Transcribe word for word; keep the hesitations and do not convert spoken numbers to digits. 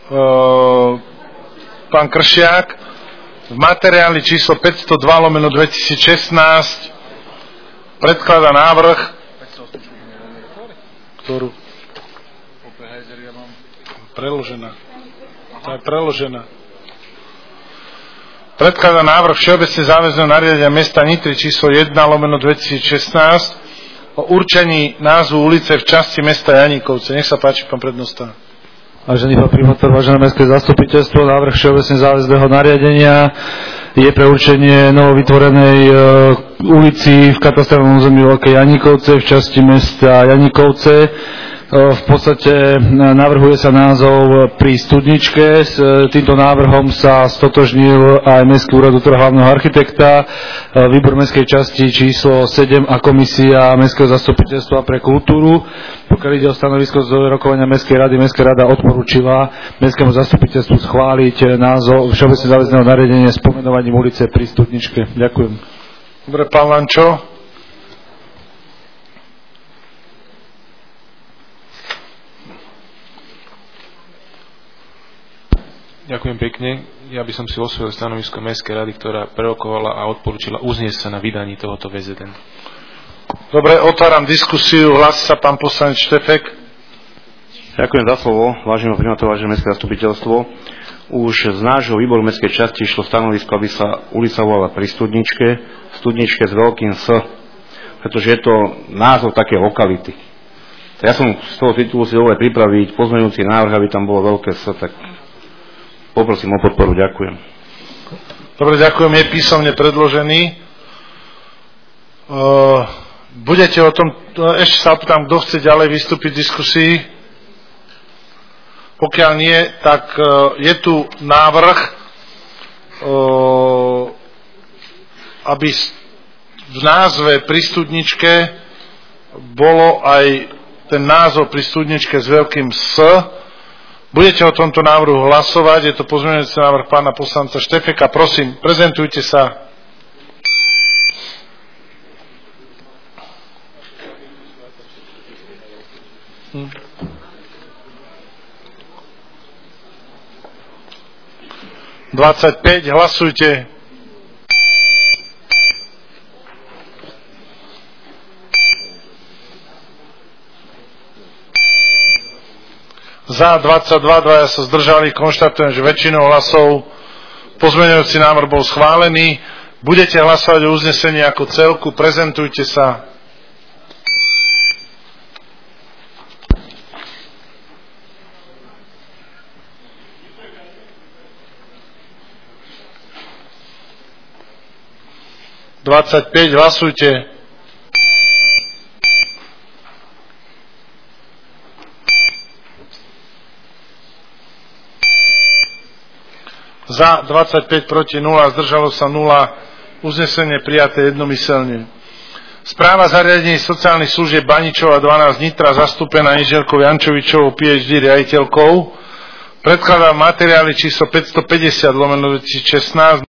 pán Kršiak, v materiáli číslo päťstodva lomeno dvetisícšestnásť predkladá návrh, ktorú preložená. To je preložená. Predkladá návrh všeobecne záväzného nariadenia mesta Nitry číslo jeden lomeno dvetisícšestnásť o určení názvu ulice v časti mesta Janíkovce. Nech sa páči, pán prednosta. Vážený pán primátor, vážené mestské zastupiteľstvo, návrh všeobecne záväzného nariadenia je pre určenie novovytvorenej e, ulici v katastrálnom území Veľké Janíkovce v časti mesta Janíkovce. V podstate navrhuje sa názov pri Studničke. S týmto návrhom sa stotožnil aj Mestský úrad útvar hlavného architekta, výbor mestskej časti číslo sedem a komisia Mestského zastupiteľstva pre kultúru. Pokiaľ ide o stanovisko z rokovania Mestskej rady, Mestská rada odporúčila Mestskému zastupiteľstvu schváliť názov všeobecne záväzného nariadenia s pomenovaním ulice pri Studničke. Ďakujem. Dobre, pán Lančo. Ďakujem pekne. Ja by som si osvojil stanovisko Mestskej rady, ktorá prerokovala a odporúčila uzniesť sa na vydaní tohoto vé zet en. Dobre, otváram diskusiu. Hlási sa pán poslanec Štefek. Ďakujem za slovo, vážený primátor, vážené mestské zastupiteľstvo. Už z nášho výboru mestskej časti išlo stanovisko, aby sa ulica volala pri Studničke, Studničke s veľkým S, pretože je to názov také lokality. Ja som z toho titulu si dovolil pripraviť pozmeňujúci návrh, aby tam bolo veľké S, tak poprosím o podporu, ďakujem. Dobre, ďakujem, je písomne predložený. Uh, budete o tom, ešte sa opýtam, kto chce ďalej vystúpiť v diskusii? Pokiaľ nie, tak uh, je tu návrh, uh, aby v názve pri Studničke bolo aj ten názov pri Studničke s veľkým S. Budete o tomto návrhu hlasovať, je to pozmeňujúci návrh pána poslanca Štefeka. Prosím, prezentujte sa. Hm. dvadsaťpäť, hlasujte. Za dvadsaťdva, dvaja sa zdržali, konštatujem, že väčšinou hlasov pozmeňujúci návrh bol schválený. Budete hlasovať o uznesení ako celku, prezentujte sa. dvadsaťpäť, hlasujte. Za dvadsaťpäť, proti nula, zdržalo sa nula, uznesenie prijaté jednomyselne. Správa zariadení sociálnych služieb Baničova dvanásť Nitra, zastúpená inžinierkou Jančovičovou, pé há dé riaditeľkou, predkladá materiály číslo päťstopäťdesiat lomeno dvetisícšestnásť